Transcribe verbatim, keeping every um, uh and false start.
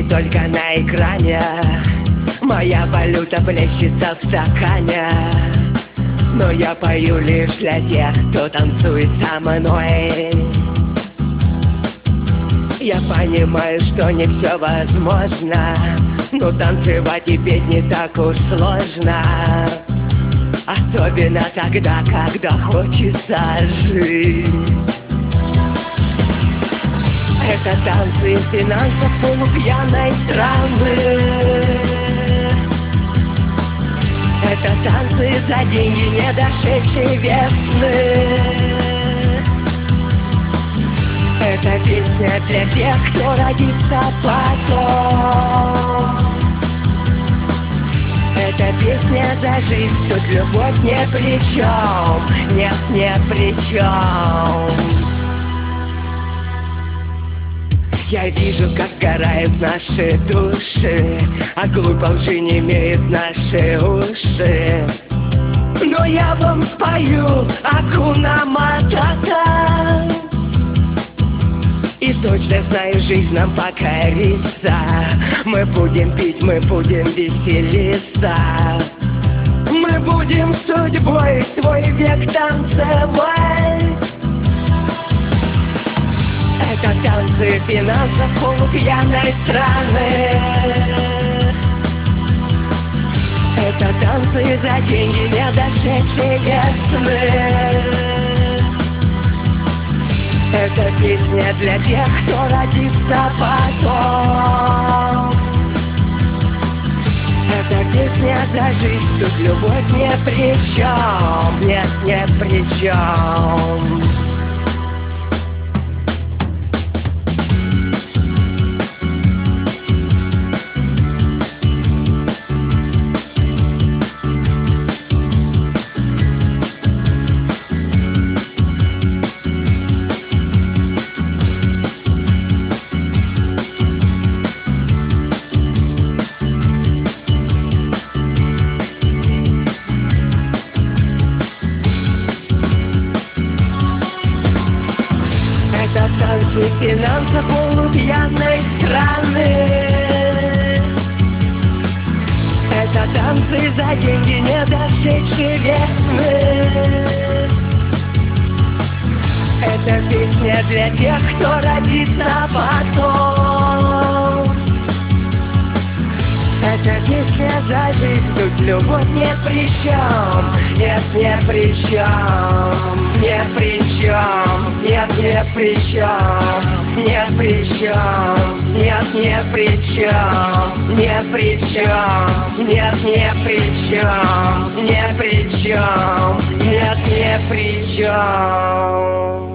не только на экране. Моя валюта плещется в стакане, но я пою лишь для тех, кто танцует со мной. Я понимаю, что не все возможно, но танцевать и петь не так уж сложно. Особенно тогда, когда хочется жить. Это танцы финансов полупьяной страны. Это танцы за деньги не дошедшей весны. Это песня для тех, кто родится потом. Это песня за жизнь, тут любовь не при чем. Нет, не при чем. Я вижу, как сгорают наши души, а глупо лжи не имеют наши уши. Но я вам спою Акуна Матата, и точно знаю, жизнь нам покорится. Мы будем пить, мы будем веселиться. Мы будем судьбой свой век танцевать. Это танцы финансов полупьяной страны. Это танцы за деньги не дошедшей весны. Это песня для тех, кто родится потом. Это песня за жизнь, тут любовь не при чем. Нет, не при чем. Это танцы финансов полупьяной страны. Это танцы за деньги не дошедшей весны. Это песня для тех, кто родится потом. Это песня за жизнь, тут любовь не при чем. Нет, не при чем. Не при чем. Нет, не при чем. Не при чем. Нет, не при чем. Не при чем. Нет, не при чем. Не при чем. Нет, не при чем.